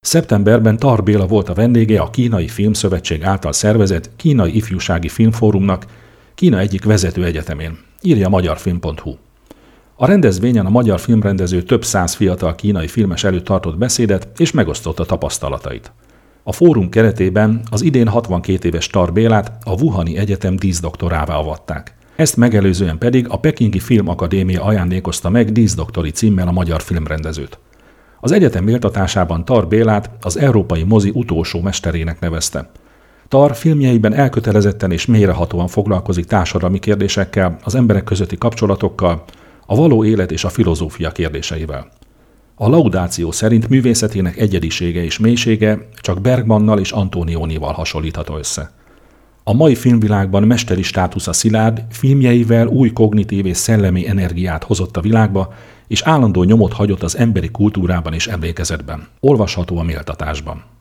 Szeptemberben Tar Béla volt a vendége a Kínai Filmszövetség által szervezett Kínai Ifjúsági Filmfórumnak, Kína egyik vezető egyetemén, írja magyarfilm.hu. A rendezvényen a magyar filmrendező több száz fiatal kínai filmes előtt tartott beszédet és megosztotta tapasztalatait. A fórum keretében az idén 62 éves Tar Bélát a Wuhani Egyetem díszdoktorává avatták. Ezt megelőzően pedig a Pekingi Filmakadémia ajándékozta meg díszdoktori címmel a magyar filmrendezőt. Az egyetem méltatásában Tar Bélát az európai mozi utolsó mesterének nevezte. Tar filmjeiben elkötelezetten és mélyrehatóan foglalkozik társadalmi kérdésekkel, az emberek közötti kapcsolatokkal, a való élet és a filozófia kérdéseivel. A laudáció szerint művészetének egyedisége és mélysége csak Bergmannal és Antonionival hasonlítható össze. A mai filmvilágban mesteri státusza szilárd, filmjeivel új kognitív és szellemi energiát hozott a világba, és állandó nyomot hagyott az emberi kultúrában és emlékezetben. Olvasható a méltatásban.